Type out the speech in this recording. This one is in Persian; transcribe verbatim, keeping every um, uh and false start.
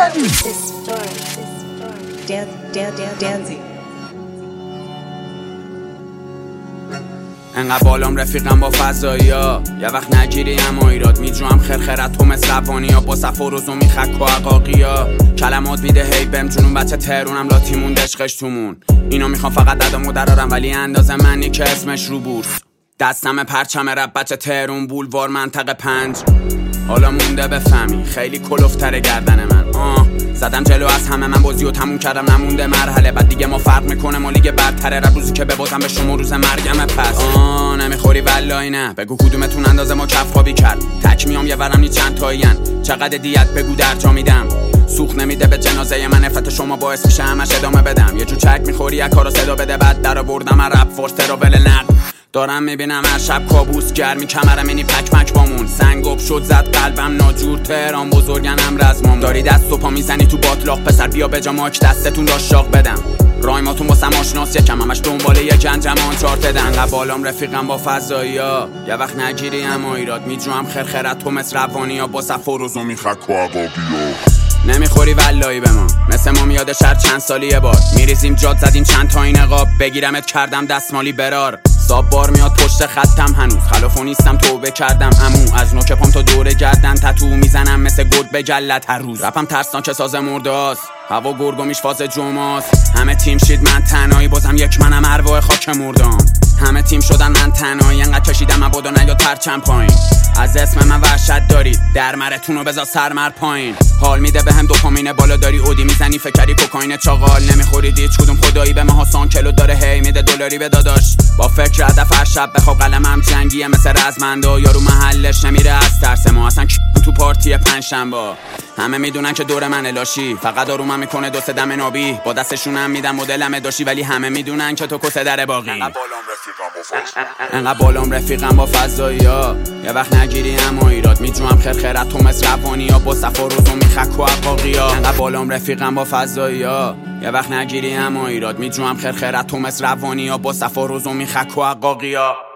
انقدر بالام رفیقم با فضایی‌ها، یه وقت نگیری اما ایراد میجوام خرخرت تو مثل روانی‌ها، با صف و روز و میخک و عقاقی‌ها. کلمات میده هی بهم جنون، بچه تهرونم لاتی مون دشقش تومون. اینا میخوان فقط ادامو درارم ولی اندازه منی که اسمش رو بورس. دستم پرچم رب بچه تهرون بولوار منطقه پنج. حالا مونده بفهمی خیلی کلوفتره گردن من. آه زدم جلو از همه، من بازی و تموم کردم نمونده مرحله. بعد دیگه ما فرق میکنه، ما لیگ برتره. رب روزی که ببازم به شما روز مرگم پس. آه نمیخوری والله نه، بگو کدومتون اندازه ما کف خوابی کرد. تک میام یه ورم نی چند تایین، چقدر دیت بگو در جا میدم. سوخ نمیده به جنازه من، نفرت شما باعث میشه همش ادامه بدم. یه جو چک میخوری یک کارو صدا بده، بعد در آوردم رپ فورس رو بل نق. دارم میبینم هر شب کابوس گرمی کمرم اینی پک مک بامون. سنگوب شد زد قلبم ناجور، تهران بزرگنم رزمام. داری دست و پا میزنی تو باطلاق، پسر بیا به جا ماک دستتون را شاق بدم. رایماتون واسم آشناس یکم، همش دنبال یه گنجمان چارت دن. انقدر بالام رفیقم با فضایی‌ها، یه وقت نگیری اما ایراد میجوام خرخرت تو مثل روانی‌ها، با صف و روز و میخک و عقاقی‌ها. نمیخوری والایی به ما، مثل ما میاد شهر چند سالی یه بار. میریزیم جاد زدیم چند تا این نقاب، بگیرمت کردم دستمالی برار. صاب بار میاد پشت خطم، هنوز خلافو نیستم توبه کردم امو. از نوک پام تا دور گردن تتو میزنم مثل گرد به جلت هر روز. رپم ترسناک ساز مرداست، هوا گرگومیش فاز جمعاست. همه تیم شید من تنهایی، بازم یک منم ارواح خاک مردام. همه تیم شدن من تنهایی، انقدر کشیدم مبادا نیاد پرچم پایین. از اسم من وحشت دارید، در مرتونو بذار سرمر پایین. حال میده بهم دوپامین بالا، داری اودی میزنی فکری کوکائین چاقال. نمیخورید هیچ کدوم خدایی به ما سان کلو داره هی میده دلاری به داداش. با فکر هدف هر شب بخواب قلمم جنگیه مثل رزمندا. یارو محلش نمیره از ترس ما، اصلا تو پارتی پنجشنبه. همه میدونن که دور من لاشی، فقط آرومم میکنه دو سه دم نابی. با دستشونم میدم مدلم داشی، ولی همه میدونن که تو کسه در باقی. انقدر بالام رفیقم با فضایی‌ها، یه وقت نگیری اما ایراد میجوام خرخرت تو مثل روانی‌ها، با صف و روز و میخک و عقاقی‌ها. انقدر بالام رفیقم با فضایی‌ها، یه وقت نگیری اما ایراد میجوام خرخرت تو مثل روانی‌ها، با صف و روز و میخک و عقاقی‌ها.